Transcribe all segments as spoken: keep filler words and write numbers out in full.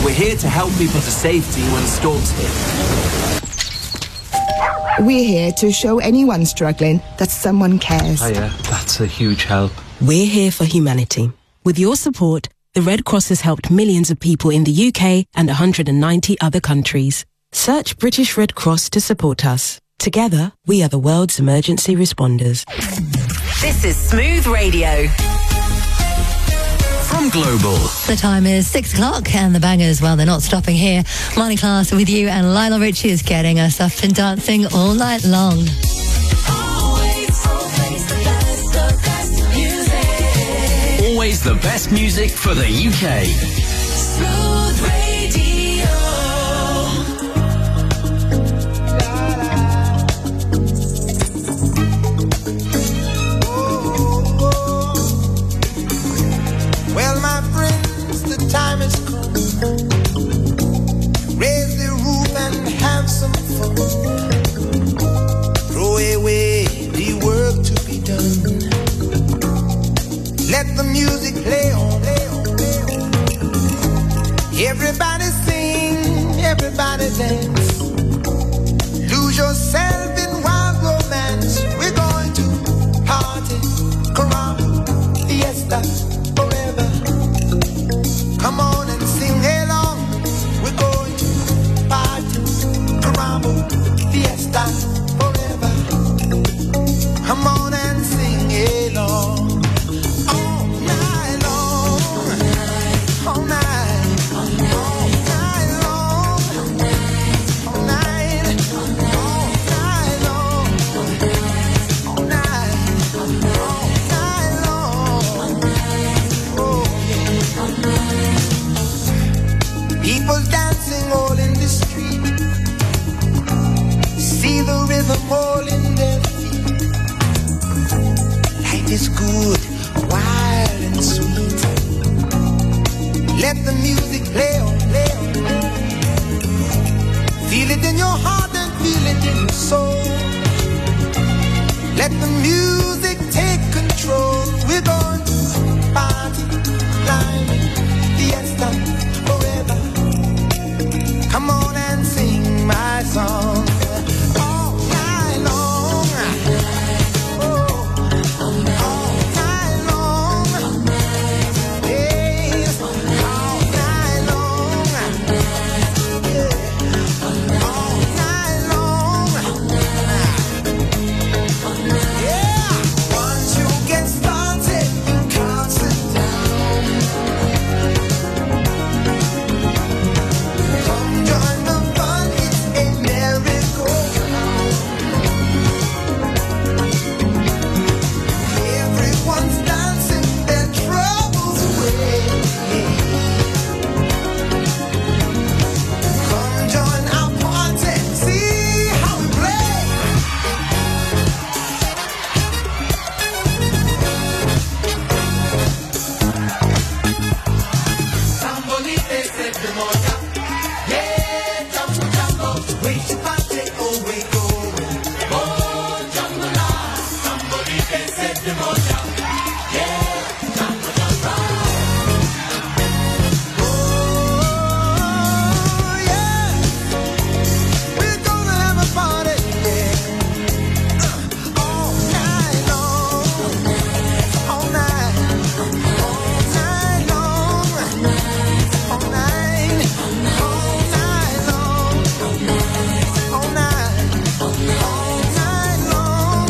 We're here to help people to safety when storms hit. We're here to show anyone struggling that someone cares. Oh yeah, that's a huge help. We're here for humanity. With your support, the Red Cross has helped millions of people in the U K and one hundred ninety other countries. Search British Red Cross to support us. Together, we are the world's emergency responders. This is Smooth Radio. From Global. The time is six o'clock and the bangers, well, they're not stopping here. Morning Class with you, and Lionel Richie is getting us up and dancing all night long. Always, always the best, the best music. Always the best music for the U K. Smooth Radio. Well, my friends, the time has come. Raise the roof and have some fun. Throw away the work to be done. Let the music play on. Everybody sing, everybody dance. Lose yourself in wild romance. We're going to party, caramba, fiesta. Come on and sing along. We're going to party, caramba, fiesta, forever. Come on and sing along. All night long. All night. All night long. All night. All night long. All night. All night long. Oh, yeah. People dancing all in the street. See the rhythm all in their feet. Life is good, wild and sweet. Let the music play on, play on, play on. Feel it in your heart and feel it in your soul. Let the music take control. We're going to party, climbing, fiesta, forever. Come on and sing my song all night long. Oh, all night long. Yes, all night long. Yeah, all night long. Yeah, once you get started, you can't sit down. Come join the fun, it's a merry-go-round. Everyone's dancing their troubles away. Come join our party, see how we play. Sambolite se demoja, yeah, jumbo jumbo, way to party, oh we going. Oh, jumbo la, sambolite se demoja, yeah, jumbo jumbo. Oh, yeah, we're gonna have a party, yeah. Uh, all night long, all night, all night long. All night, all night long, all night, all night long.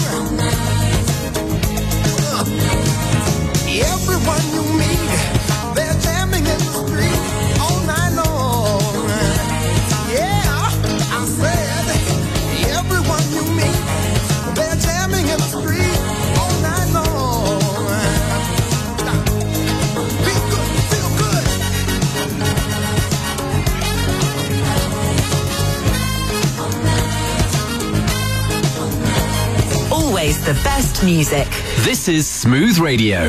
Everyone you meet, they're jamming in the street all night long. Yeah, I said, everyone you meet, they're jamming in the street all night long. Feel good, feel good. Always the best music. This is Smooth Radio.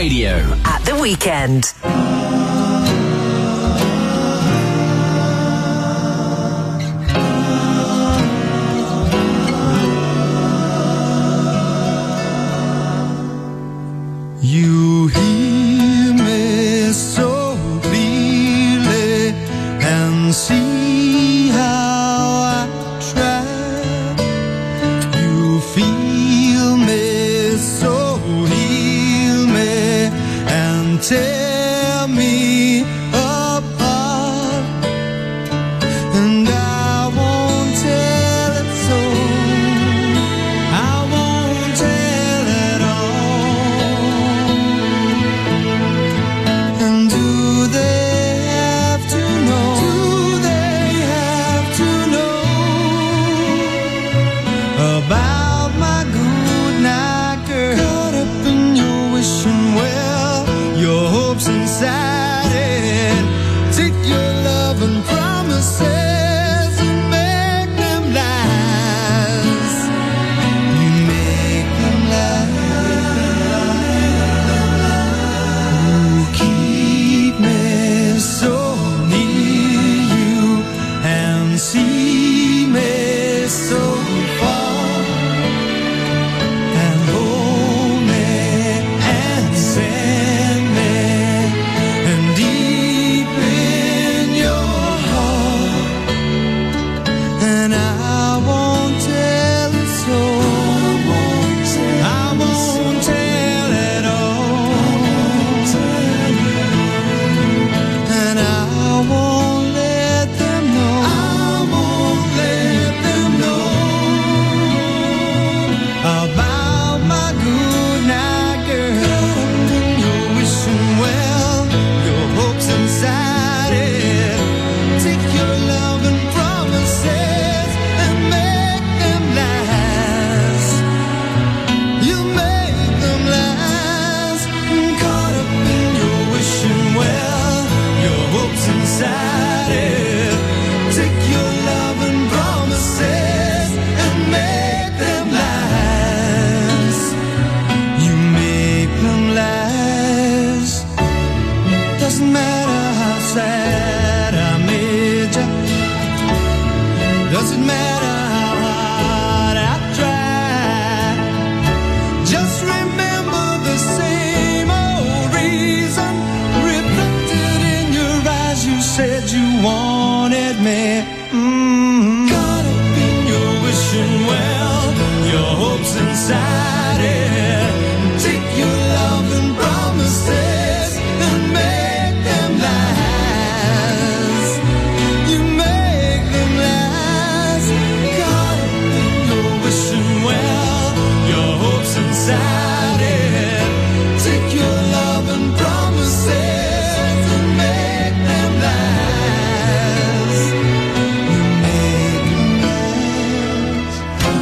Radio. At the weekend. You hear me so clearly and see how I try. You feel me, so heal me and tear me apart. And I won't tell it so. I won't tell it all. And do they have to know? Do they have to know about my good night girl? Caught up in your wishing well, your hopes inside it. Take your love and promises and make them last. You make them last. You keep me so near you and see me so far and hold me and send me and deep in your heart. And I won't tell it so. I won't tell it all. And I won't let them know. I won't let them know about my good night girl. You're wishing well, your hopes inside it. Take your love and promises and make them last. You make them last. Caught up in your wishing well, your hopes inside it. Take your love and promises and make them last. You make them last. Doesn't matter how sad I made you. Doesn't matter how hard I tried. Just remember the same old reason reflected in your eyes. You said you wanted me. Mm-hmm. Caught up in your wishing well, your hopes inside it. Take your love and promises and make them last. You make them last. Caught up in your wishing well, your hopes inside it. Take your love and promises and make them last. You make them last.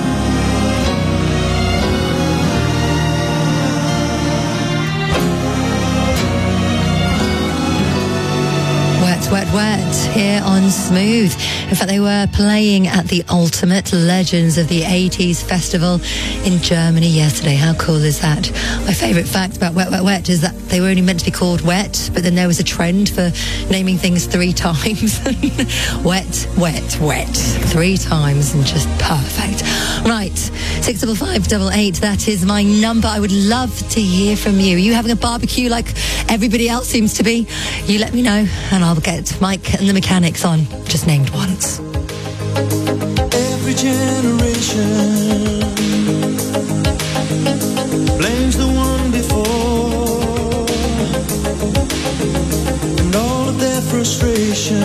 Wet, wet, wet here on Smooth. In fact, they were playing at the Ultimate Legends of the eighties Festival in Germany yesterday. How cool is that? My favourite fact about Wet, Wet, Wet is that they were only meant to be called Wet, but then there was a trend for naming things three times. Wet, wet, wet. Three times and just perfect. Right, six double five double eight, that is my number. I would love to hear from you. Are you having a barbecue like everybody else seems to be? You let me know and I'll get Mike and the Mechanics on. Just named once. Every generation blames the one before, and all of their frustrations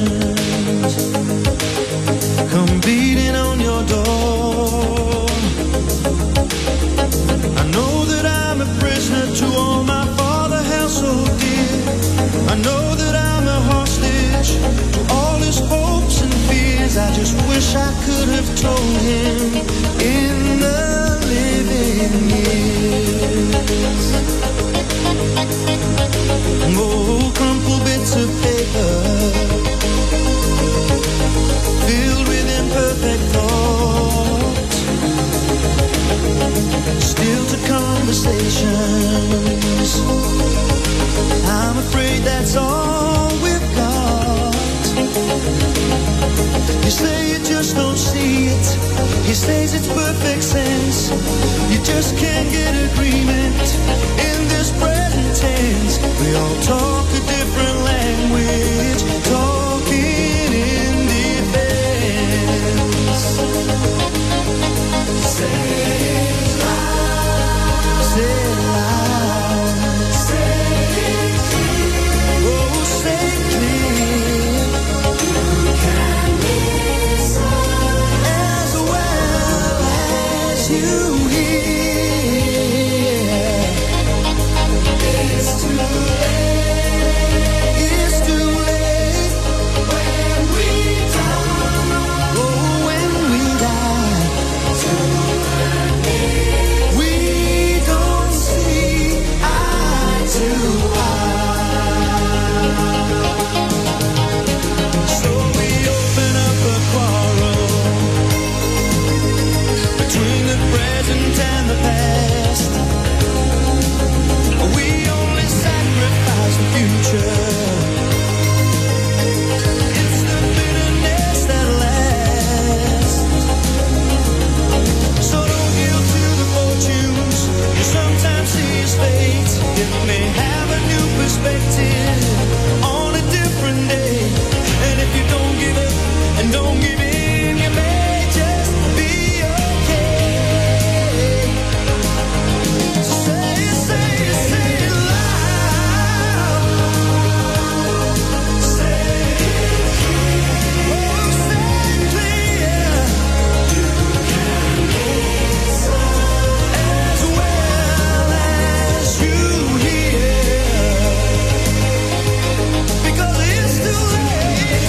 come beating on your door. I know that I'm a prisoner to all my father held so dear. I know that I'm a hostage to all his hopes and fears. I just wish I could have told him in the living years. Oh, crumpled bits of paper says it's perfect sense. You just can't get agreement in this present tense. We all talk a different language, talking in defense. Say it loud, say it loud, say it clear, oh say it clear. You can miss as well as you hear. It's too late, it's too late when we die. Oh, when we die, we don't see eye to eye. So we open up a quarrel between the present and the past. We only sacrifice the future. It's the bitterness that lasts. So don't yield to the fortunes you sometimes see as fate. It may have a new perspective on a different day. And if you don't give up and don't give in, you may just be okay. Say it, say it, say it loud. Say it clear. Oh, say it clear. You can miss as well as you hear. Because it's too late.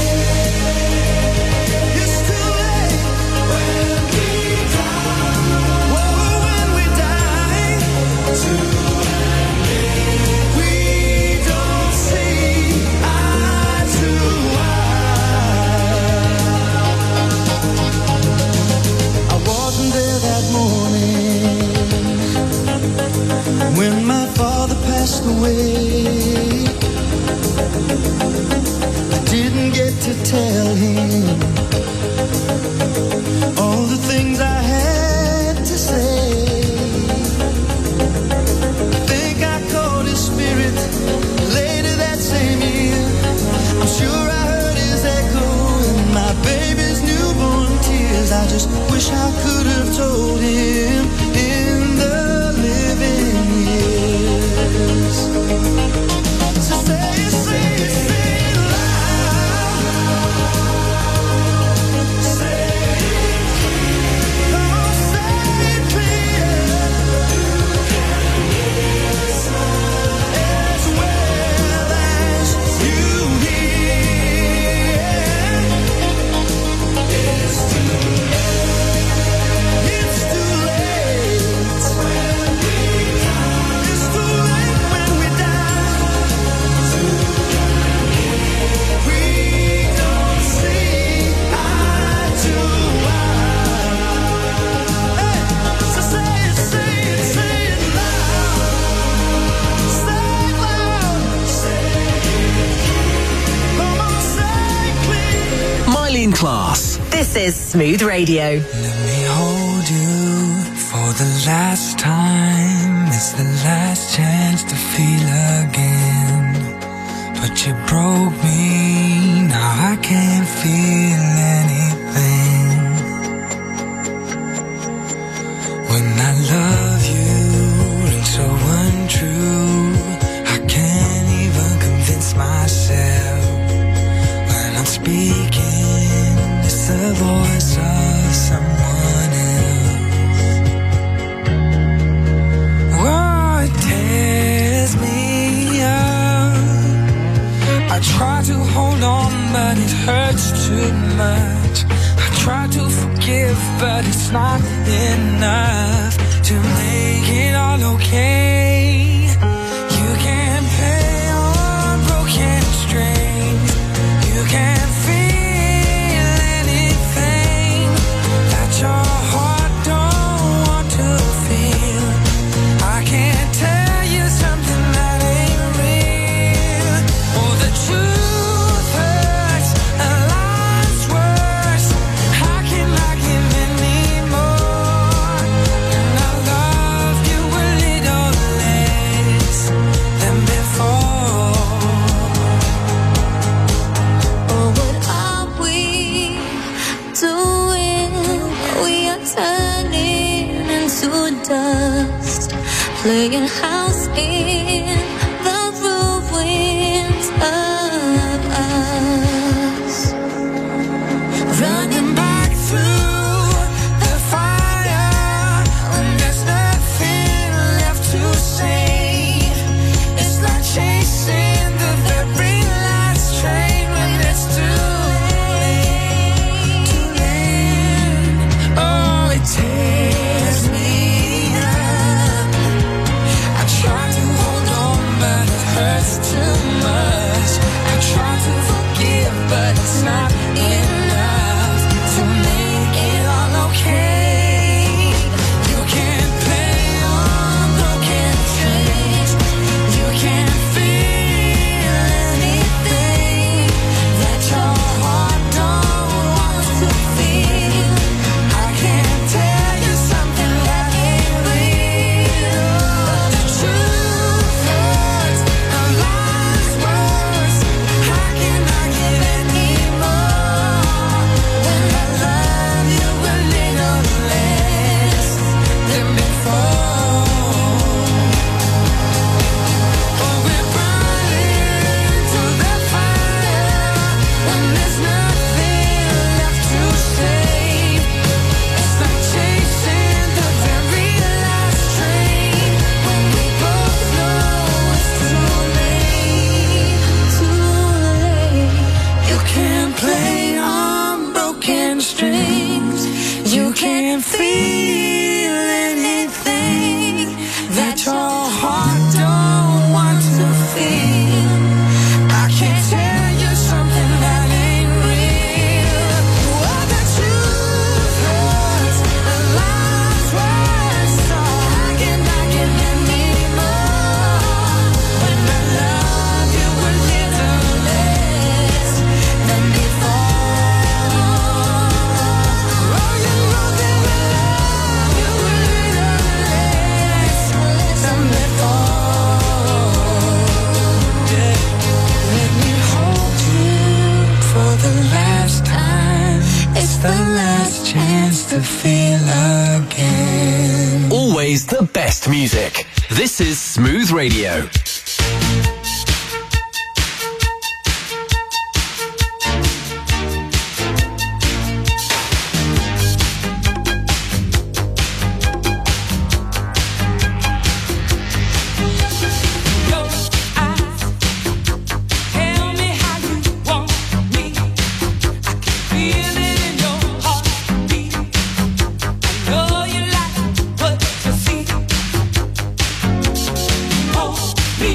It's too late when we die. Whoa, when we die. We don't see eye to eye. I wasn't there that morning when my father passed away. I didn't get to tell him all the things I had to say. I think I caught his spirit later that same year. I'm sure I heard his echo in my baby's newborn tears. I just wish I could have told him in the living years. So say it, say it, say it loud. Say it clear. Come on, say it clear. As well as you hear. It's too late. It's too late when we die. It's too late when we die. We don't see eye to eye. Hey, so say it, say it, say it loud. Say it loud. Say it clear. Come on, say it clear. Mylene Class. This is Smooth Radio. Let me hold you for the last time. It's the last chance to feel again. But you broke me, now I can't feel anything. When I love you, rings so untrue. I can't even convince myself. When I'm speaking, it's the voice of someone else. Oh, it tears me up. I try to hold on, but it hurts too much. I try to forgive, but it's not enough to make it all okay. You can't play on broken strings. You can't feel anything that your heart don't want to feel. I can't tell you something that ain't real. Oh, the truth hurts, and life's worse. How can I give any more? turning into dust, playing house in the ruins of us, running back through the fire when there's nothing left to say. It's like chasing the very last train when it's too late, too late. Oh, it tears me up. I try to hold on, but it hurts too much. I try to forgive, but it's not enough to make it all okay. You can't play on broken strings. You can't feel anything that your heart don't want to feel. I can't tell you something that ain't real. But the truth hurts, and lies worse. How can I give any more when I love you a little less than before? Oh, we're burning to the fire when there's nothing left to say. It's like chasing the very last train when we both know it's too late, too late. You can't play on broken strings. You can't feel anything that your heart don't want to feel. I can't tell you something that ain't real. Oh, the truth hurts, the lies worse. So how can I give any more when I love you a little less than before? Oh, you know that I love you a little less than before. Yeah. Let me hold you for the last time. It's the last chance to feel again. Always the best music. This is Smooth Radio. Your eyes tell me how you want me. I can feel it in your heartbeat. I know you like what you see. Hold me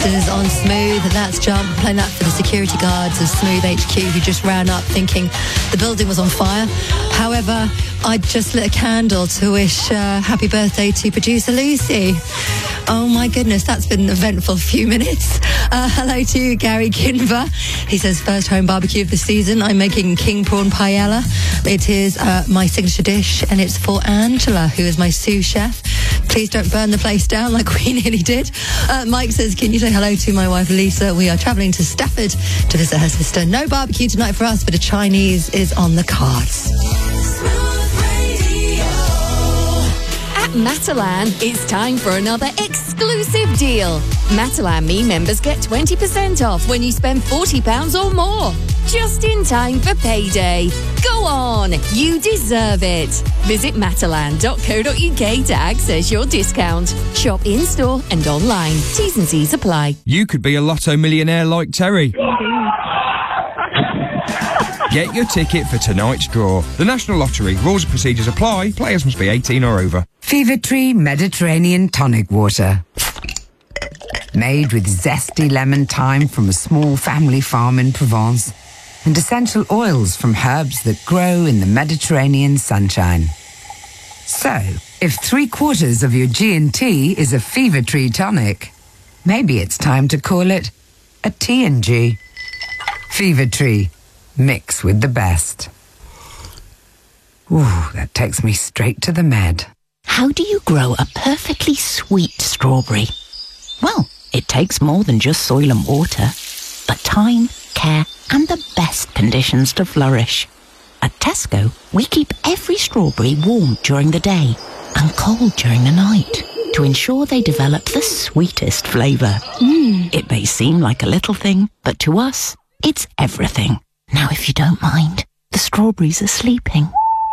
Ghostbusters on Smooth. That's Jump. Playing that for the security guards of Smooth H Q who just ran up thinking the building was on fire. However, I just lit a candle to wish uh, happy birthday to producer Lucy. Oh my goodness, that's been an eventful few minutes. Uh, hello to Gary Kinver. He says, first home barbecue of the season. I'm making king prawn paella. It is uh, my signature dish, and it's for Angela, who is my sous chef. Please don't burn the place down like we nearly did. Uh, Mike says, can you say hello to my wife Lisa? We are travelling to Stafford to visit her sister. No barbecue tonight for us, but a Chinese is on the cards. Matalan, it's time for another exclusive deal. Matalan Me members get twenty percent off when you spend forty pounds or more. Just in time for payday. Go on, you deserve it. Visit matalan dot co dot uk to access your discount. Shop in-store and online. T's and C's apply. You could be a lotto millionaire like Terry. Get your ticket for tonight's draw. The National Lottery. Rules and procedures apply. Players must be eighteen or over. Fever Tree Mediterranean Tonic Water. Made with zesty lemon thyme from a small family farm in Provence and essential oils from herbs that grow in the Mediterranean sunshine. So, if three quarters of your G and T is a Fever Tree tonic, maybe it's time to call it a T and G. Fever Tree. Mix with the best. Ooh, that takes me straight to the med. How do you grow a perfectly sweet strawberry? Well, it takes more than just soil and water, but time, care, and the best conditions to flourish. At Tesco, we keep every strawberry warm during the day and cold during the night to ensure they develop the sweetest flavour. Mm. It may seem like a little thing, but to us, it's everything. Now, if you don't mind, the strawberries are sleeping.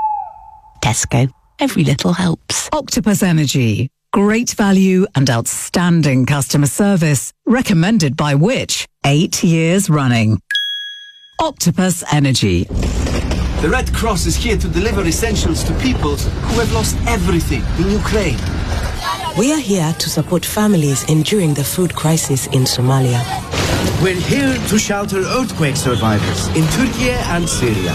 Tesco, every little helps. Octopus Energy. Great value and outstanding customer service. Recommended by Which? Eight years running. Octopus Energy. The Red Cross is here to deliver essentials to people who have lost everything in Ukraine. We are here to support families enduring the food crisis in Somalia. We're here to shelter earthquake survivors in Turkey and Syria.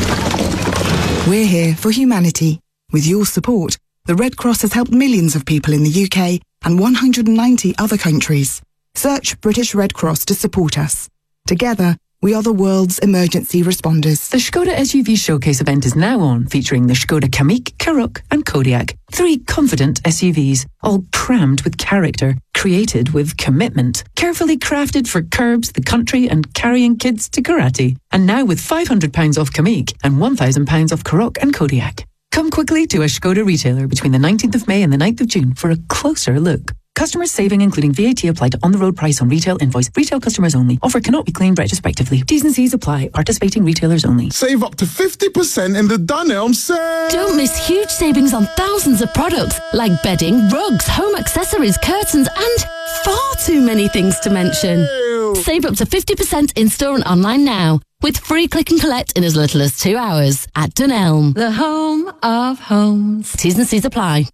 We're here for humanity. With your support, the Red Cross has helped millions of people in the U K and one hundred ninety other countries. Search British Red Cross to support us. Together, we are the world's emergency responders. The Skoda S U V Showcase event is now on, featuring the Skoda Kamiq, Karoq and Kodiaq. Three confident S U Vs, all crammed with character, created with commitment, carefully crafted for curbs, the country and carrying kids to karate. And now with five hundred pounds off Kamiq and one thousand pounds off Karoq and Kodiaq. Come quickly to a Skoda retailer between the nineteenth of May and the ninth of June for a closer look. Customers saving including V A T applied to on-the-road price on retail invoice. Retail customers only. Offer cannot be claimed retrospectively. T's and C's apply. Participating retailers only. Save up to fifty percent in the Dunelm sale. Don't miss huge savings on thousands of products like bedding, rugs, home accessories, curtains and far too many things to mention. Ew. Save up to fifty percent in-store and online now with free click and collect in as little as two hours at Dunelm. The home of homes. T's and C's apply.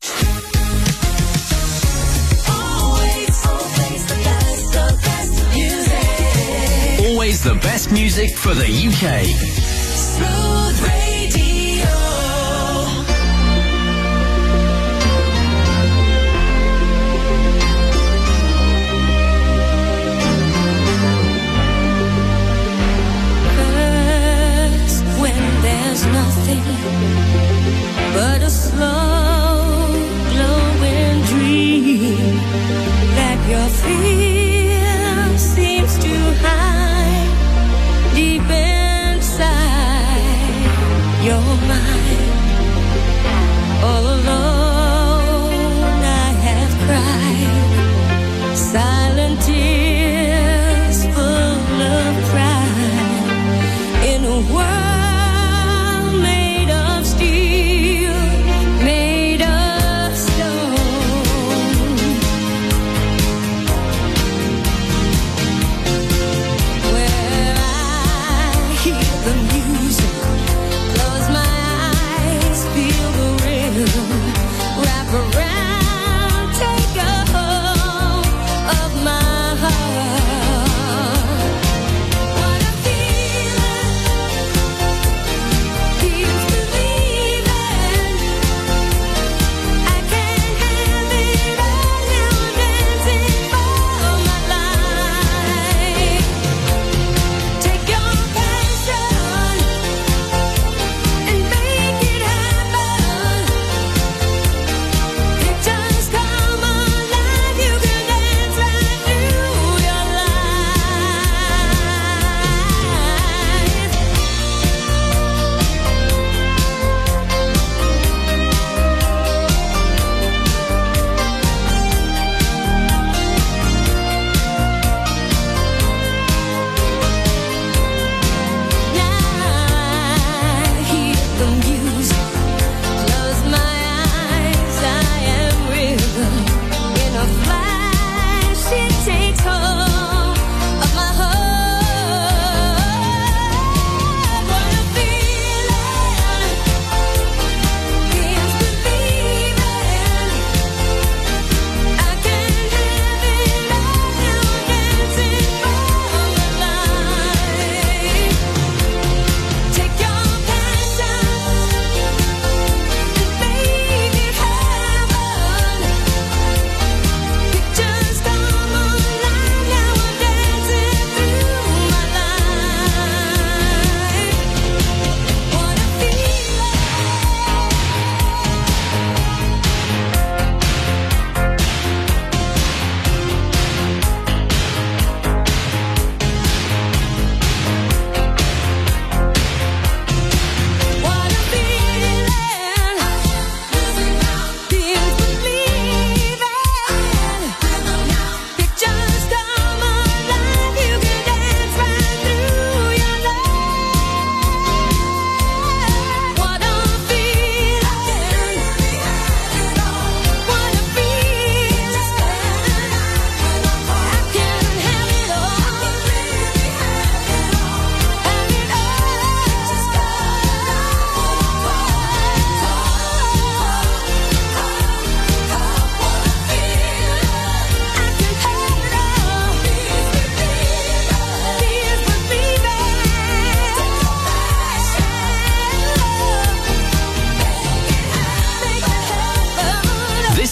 Always the best music for the U K. Smooth Radio. Curse when there's nothing but a slow glowing dream that your fear seems to hide deep inside your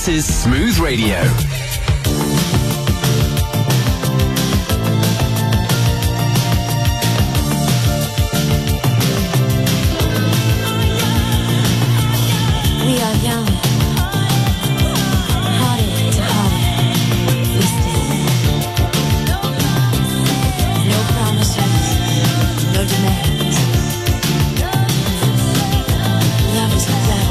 This is Smooth Radio. We are young, heartache to heartache, we stand. No promises, no demands. Love is love.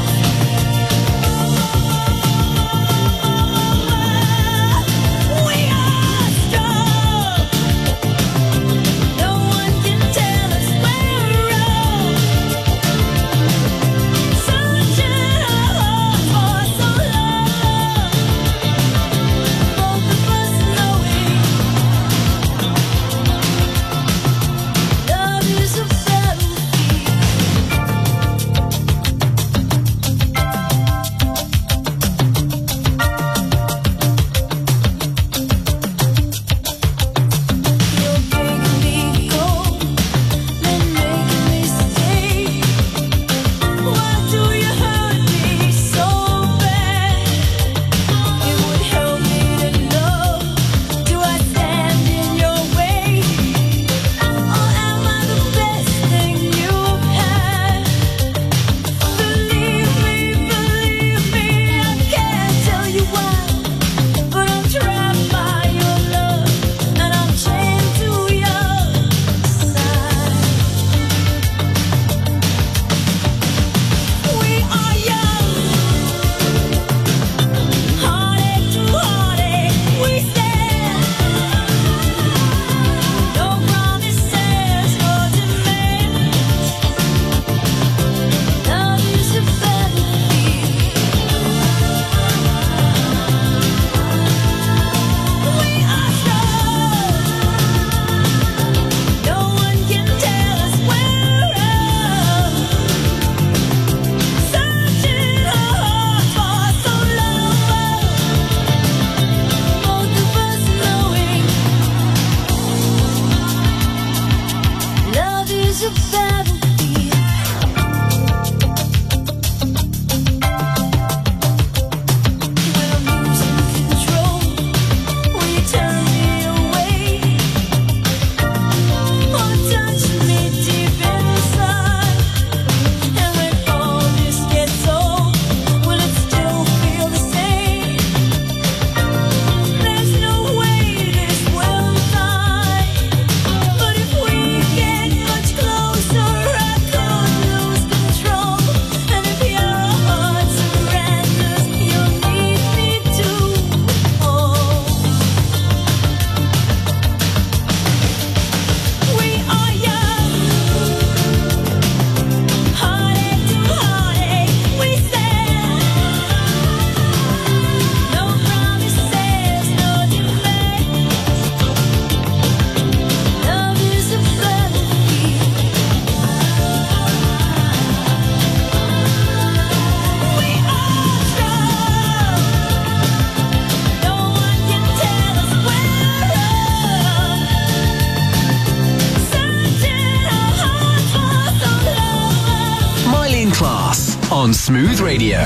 On Smooth Radio.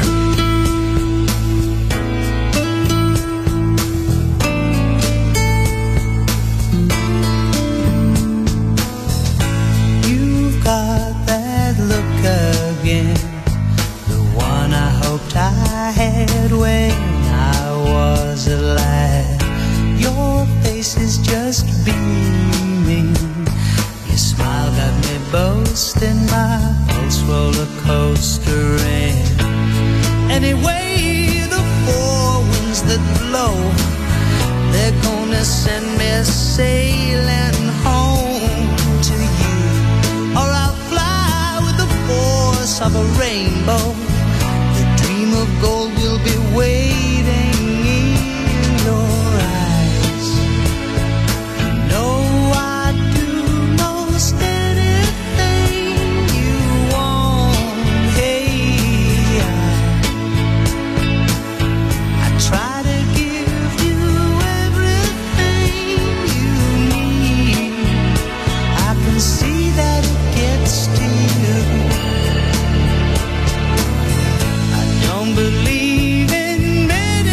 You've got that look again, the one I hoped I had when I was a lad. Your face is just beaming, your smile got me boasting, my pulse roller coaster in. Anyway, the four winds that blow, they're gonna send me sailing home to you, or I'll fly with the force of a rainbow. The dream of gold will be waiting in your eyes. You know I'd do most anything you want. Hey, I, I try to give you everything you need. I can see that it gets to you. I don't believe in many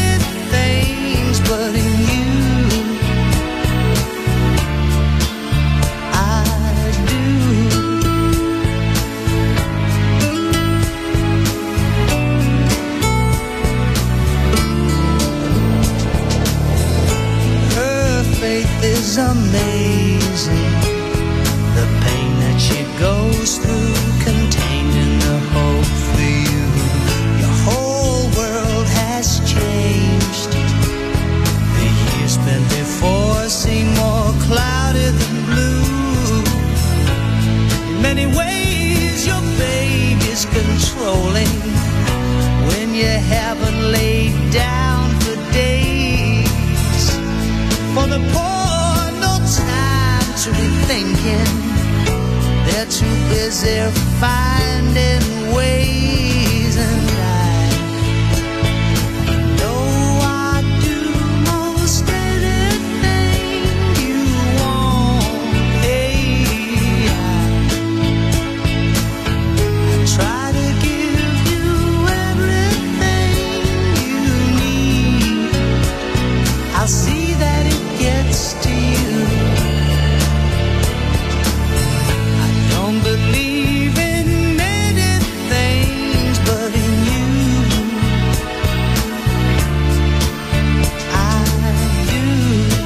many ways your baby's controlling when you haven't laid down for days. For the poor, no time to be thinking. They're too busy finding ways, and I know I do most anything you want. Hey, I, I try to give you everything you need. I'll see that it gets to you. I don't believe in many things, but in you I do.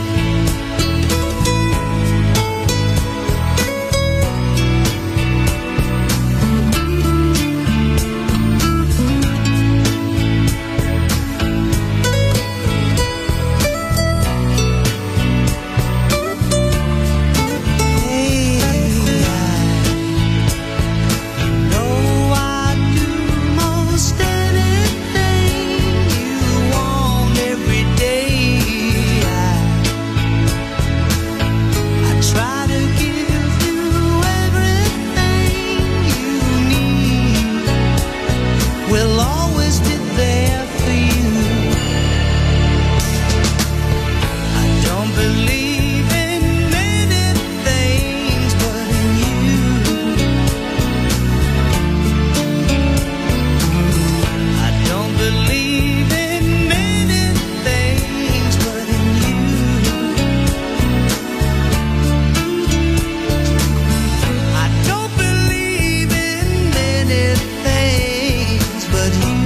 Hey, I know I do most anything you want every day. I, I try to give you everything you need. We'll always be there for you. I don't believe in many things, but in you. I don't believe in many things, but in you. I don't believe in many things, but you.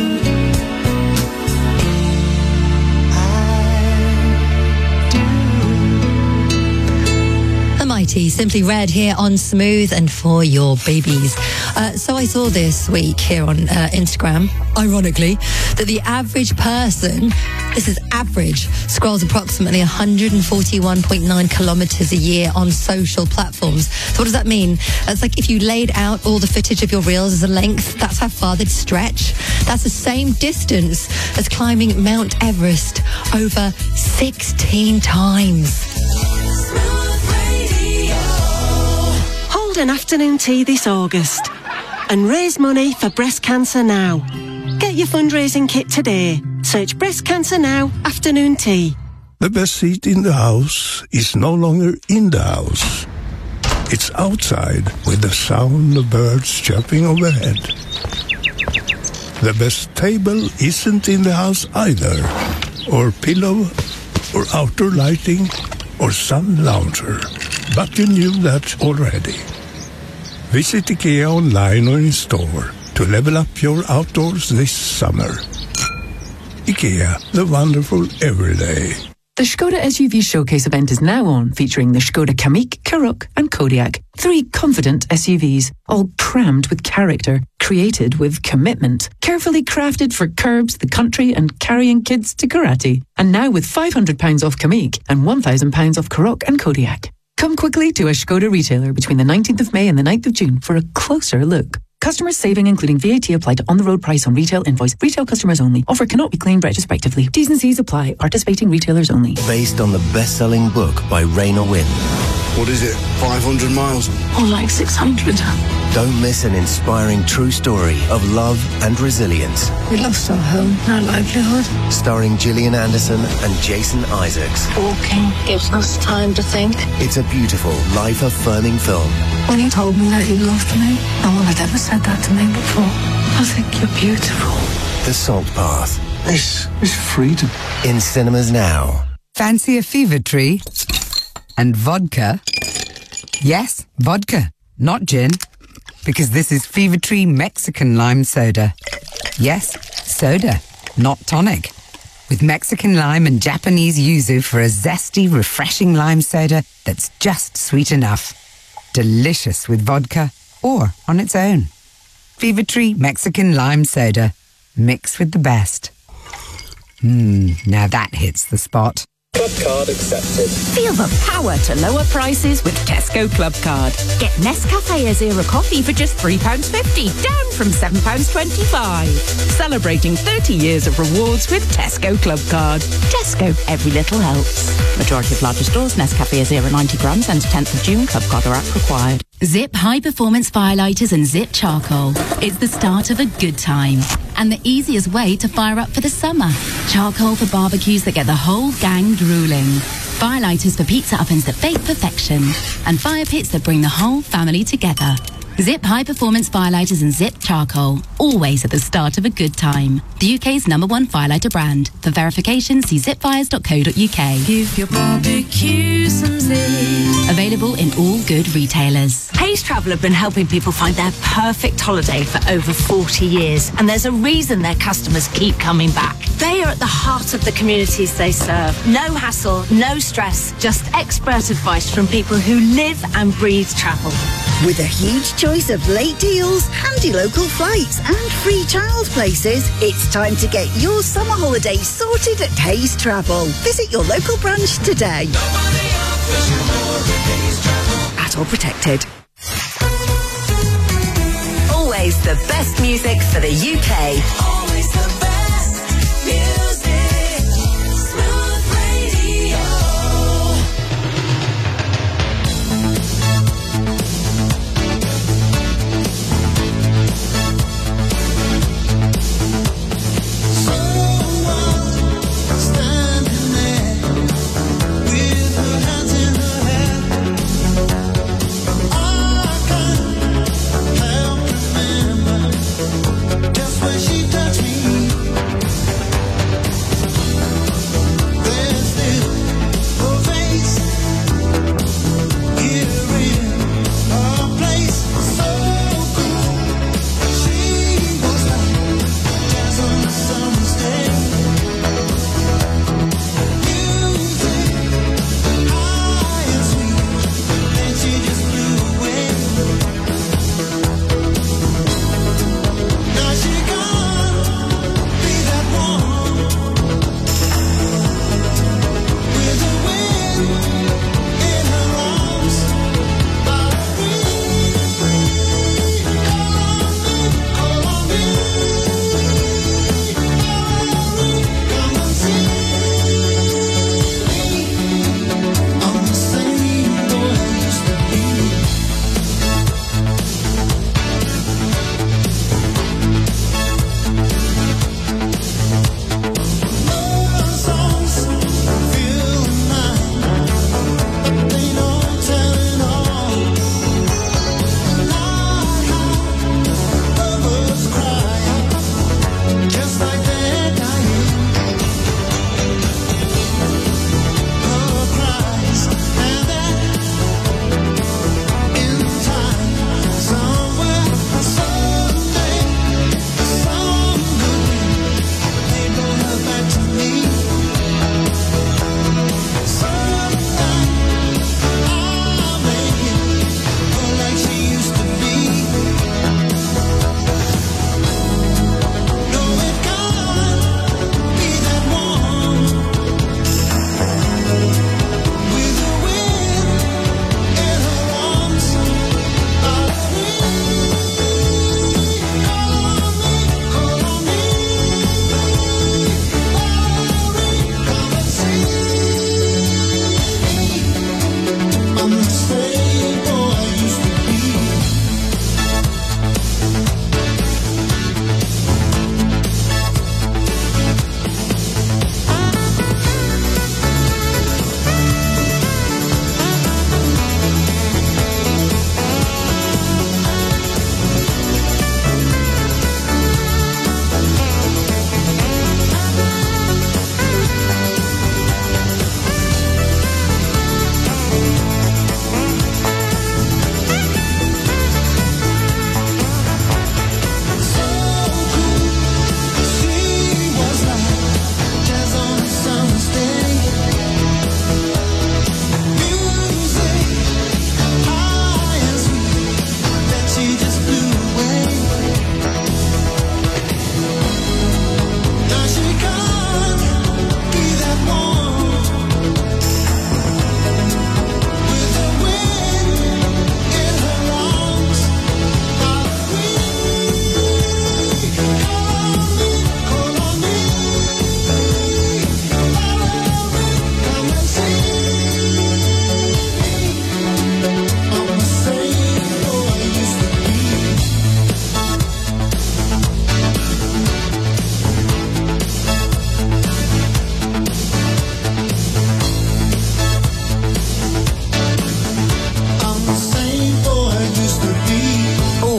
The Mighty, Simply Red here on Smooth and for your babies. Uh, so I saw this week here on uh, Instagram, ironically, that the average person, this is average, scrolls approximately one hundred forty-one point nine kilometers a year on social platforms. So what does that mean? It's like if you laid out all the footage of your reels as a length, that's how far they'd stretch. That's the same distance as climbing Mount Everest over sixteen times. Hold an afternoon tea this August and raise money for breast cancer now. Get your fundraising kit today. Search Breast Cancer Now afternoon tea. The best seat in the house is no longer in the house. It's outside with the sound of birds chirping overhead. The best table isn't in the house either, or pillow, or outdoor lighting, or sun lounger. But you knew that already. Visit IKEA online or in store to level up your outdoors this summer. IKEA, the wonderful everyday. The Skoda S U V Showcase event is now on, featuring the Skoda Kamiq, Karoq and Kodiaq. Three confident S U Vs, all crammed with character, created with commitment, carefully crafted for curbs, the country and carrying kids to karate. And now with five hundred pounds off Kamiq and one thousand pounds off Karoq and Kodiaq. Come quickly to a Skoda retailer between the nineteenth of May and the ninth of June for a closer look. Customers saving including V A T applied to on-the-road price on retail invoice. Retail customers only. Offer cannot be claimed retrospectively. T's and C's apply. Participating retailers only. Based on the best-selling book by Raina Winn. What is it? five hundred miles? Or like six hundred. Don't miss an inspiring true story of love and resilience. We lost our home, our livelihood. Starring Gillian Anderson and Jason Isaacs. Walking gives us time to think. It's a beautiful, life-affirming film. When you told me that you loved me, no one had ever said that to me before. I think you're beautiful. The Salt Path. This is freedom. In cinemas now. Fancy a fever tree? And vodka? Yes, vodka, not gin. Because this is Fever Tree Mexican Lime Soda. Yes, soda, not tonic. With Mexican lime and Japanese yuzu for a zesty, refreshing lime soda that's just sweet enough. Delicious with vodka or on its own. Fever Tree Mexican Lime Soda. Mixed with the best. Mmm, now that hits the spot. Club card accepted. Feel the power to lower prices with Tesco Club Card. Get Nescafe Azera coffee for just three pounds fifty, down from seven pounds twenty-five. Celebrating thirty years of rewards with Tesco Club Card. Tesco, every little helps. Majority of larger stores, Nescafe Azera ninety grams, ends tenth of June. Club Card or app required. Zip High Performance Firelighters and Zip Charcoal. It's the start of a good time and the easiest way to fire up for the summer. Charcoal for barbecues that get the whole gang drooling. Firelighters for pizza ovens that bake perfection. And fire pits that bring the whole family together. Zip High Performance Firelighters and Zip Charcoal. Always at the start of a good time. The U K's number one firelighter brand. For verification, see zip fires dot co dot U K. Give your barbecue some zip. Available in all good retailers. Hays Travel have been helping people find their perfect holiday for over forty years, and there's a reason their customers keep coming back. They are at the heart of the communities they serve. No hassle, no stress, just expert advice from people who live and breathe travel. With a huge choice of late deals, handy local flights and free child places, it's time to get your summer holiday sorted at Hays Travel. Visit your local branch today. At all protected. Always the best music for the U K. Always the best music. Smooth Radio. Standing there with her hands in her hair. I can't help remember just when she touched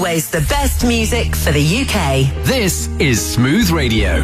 Always the best music for the U K. This is Smooth Radio.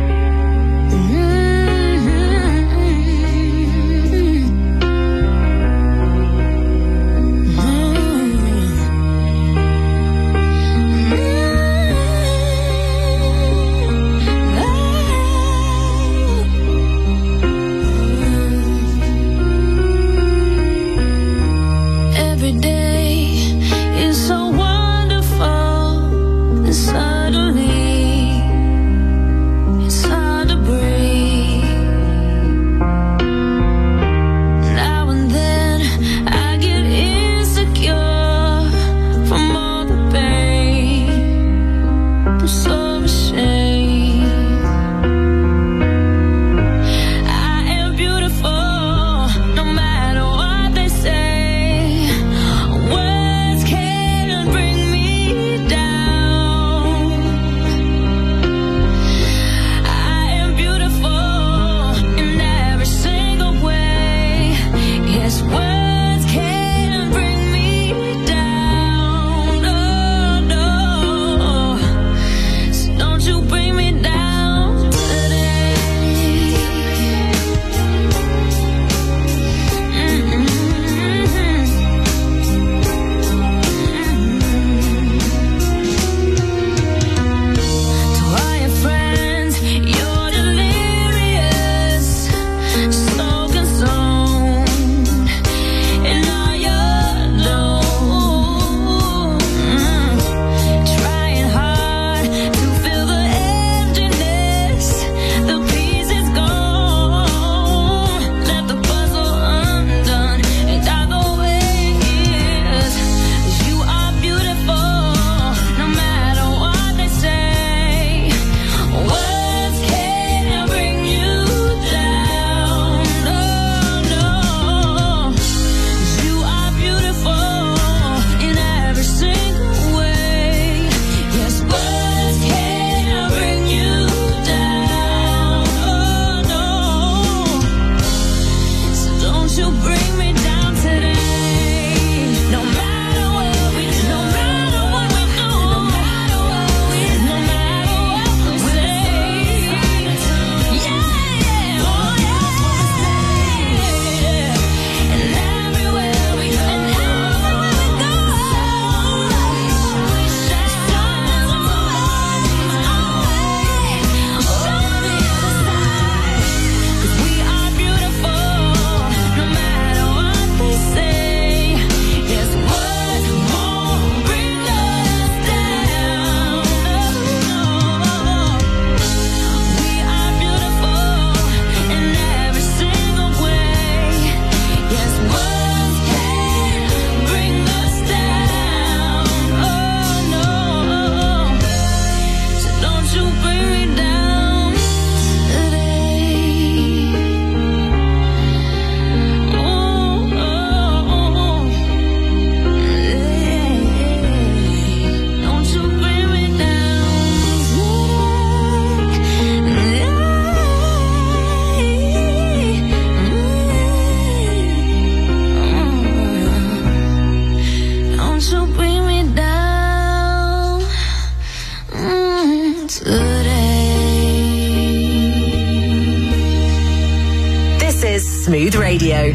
Smooth Radio.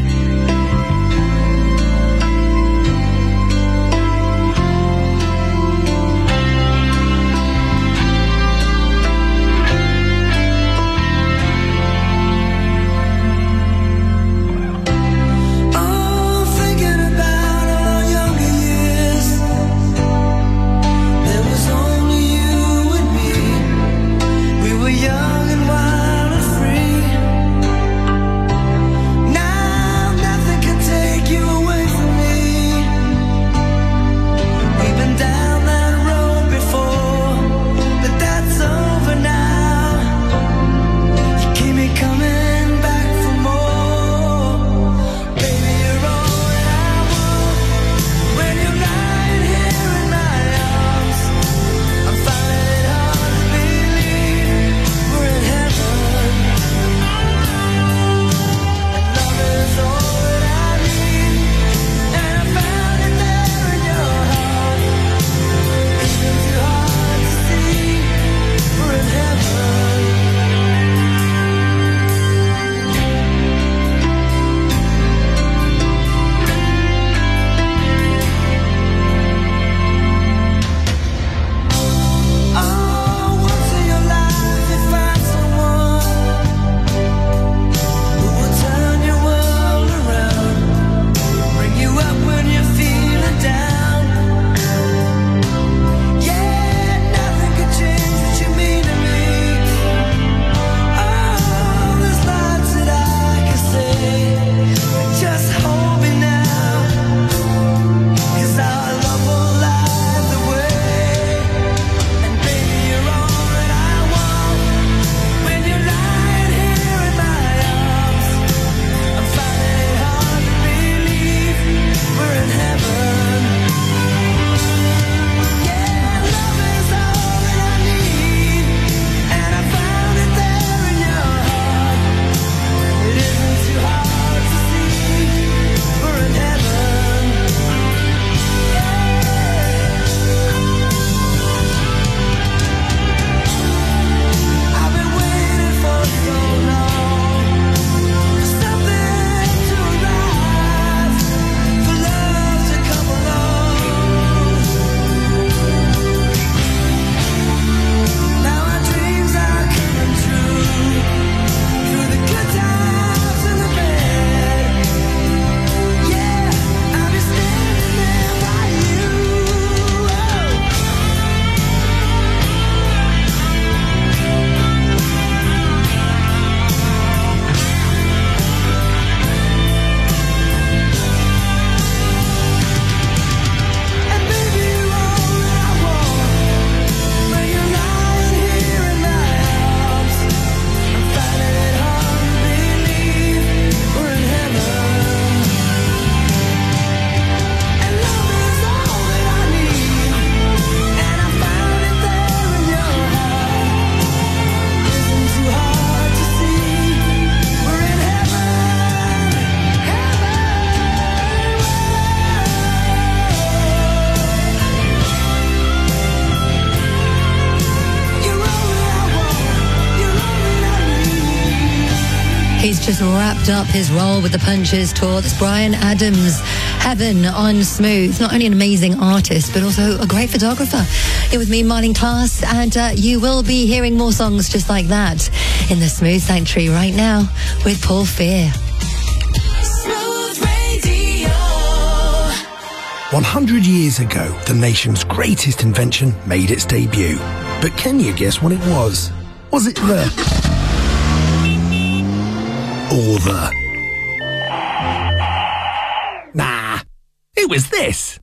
Young and wild and free. Now just wrapped up his role with the Punches tour. That's Bryan Adams, Heaven on Smooth. Not only an amazing artist, but also a great photographer. You're with me, Marlene Klaas, and uh, you will be hearing more songs just like that in the Smooth Sanctuary right now with Paul Fear. one hundred years ago, the nation's greatest invention made its debut. But can you guess what it was? Was it the... or the... Nah, it was this.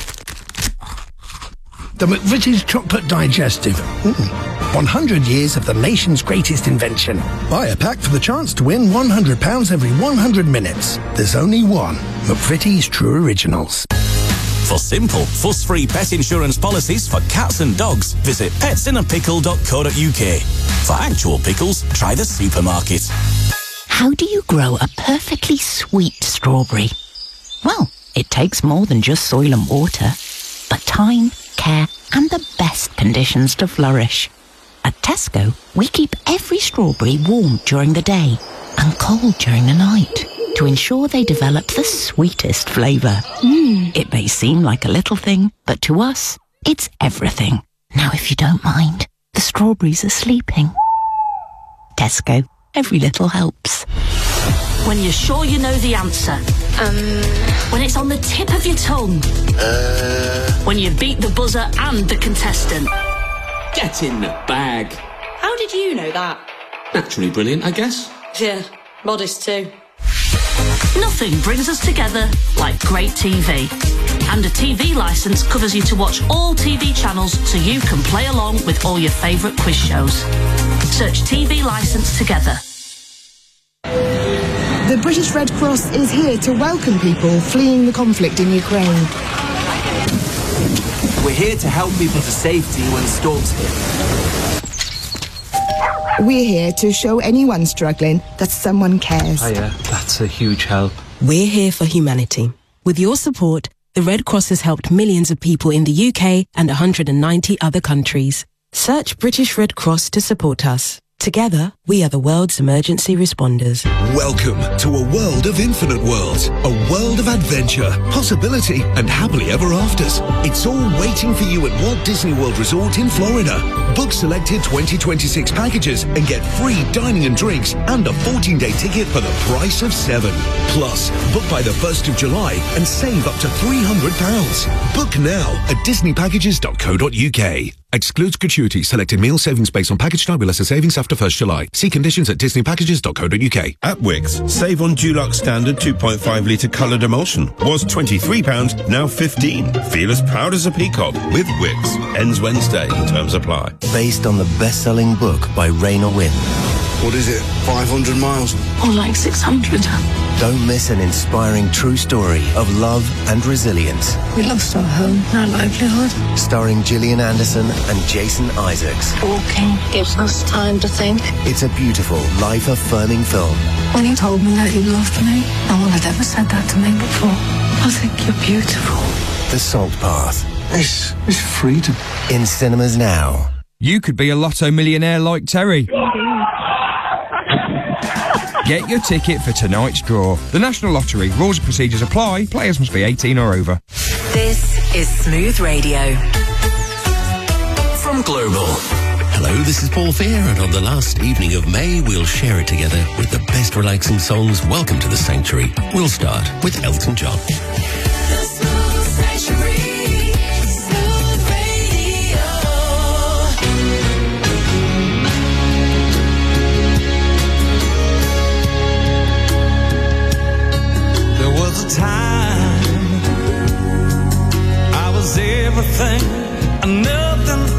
The McVitie's Chocolate Digestive. Mm. one hundred years of the nation's greatest invention. Buy a pack for the chance to win one hundred pounds every one hundred minutes. There's only one. McVitie's True Originals. For simple, fuss-free pet insurance policies for cats and dogs, visit pets in a pickle dot co dot uk. For actual pickles, try the supermarket. How do you grow a perfectly sweet strawberry? Well, it takes more than just soil and water, but time, care, and the best conditions to flourish. At Tesco, we keep every strawberry warm during the day and cold during the night to ensure they develop the sweetest flavour. Mm. It may seem like a little thing, but to us, it's everything. Now, if you don't mind, the strawberries are sleeping. Tesco, every little helps. When you're sure you know the answer. Um. When it's on the tip of your tongue. Uh. When you beat the buzzer and the contestant. Get in the bag. How did you know that? Naturally brilliant, I guess. Yeah, modest too. Nothing brings us together like great T V. And a T V licence covers you to watch all T V channels so you can play along with all your favourite quiz shows. Search T V licence together. The British Red Cross is here to welcome people fleeing the conflict in Ukraine. We're here to help people to safety when storms hit. We're here to show anyone struggling that someone cares. Oh yeah, that's a huge help. We're here for humanity. With your support, the Red Cross has helped millions of people in the U K and one hundred ninety other countries. Search British Red Cross to support us. Together, we are the world's emergency responders. Welcome to a world of infinite worlds, a world of adventure, possibility, and happily ever afters. It's all waiting for you at Walt Disney World Resort in Florida. Book selected twenty twenty-six packages and get free dining and drinks and a fourteen-day ticket for the price of seven. Plus, book by the first of July and save up to three hundred pounds. Book now at disney packages dot co dot uk. Excludes gratuity. Selected meal savings based on package type with lesser savings after first July. See conditions at disney packages dot co dot uk. At Wickes, save on Dulux Standard two point five litre coloured emulsion. Was twenty-three pounds, now fifteen. Feel as proud as a peacock with Wickes. Ends Wednesday. Terms apply. Based on the best-selling book by Raynor Winn. What is it, five hundred miles? Or like six hundred. Don't miss an inspiring true story of love and resilience. We lost our home, our livelihood. Starring Gillian Anderson and Jason Isaacs. Walking gives us time to think. It's a beautiful, life-affirming film. When you told me that you loved me, no one had ever said that to me before. I think you're beautiful. The Salt Path. This is freedom. In cinemas now. You could be a lotto millionaire like Terry. Get your ticket for tonight's draw. The National Lottery. Rules and procedures apply. Players must be eighteen or over. This is Smooth Radio. From Global. Hello, this is Paul Fear, and on the last evening of May, we'll share it together with the best relaxing songs. Welcome to the Sanctuary. We'll start with Elton John. The Smooth Sanctuary. Time I was everything and nothing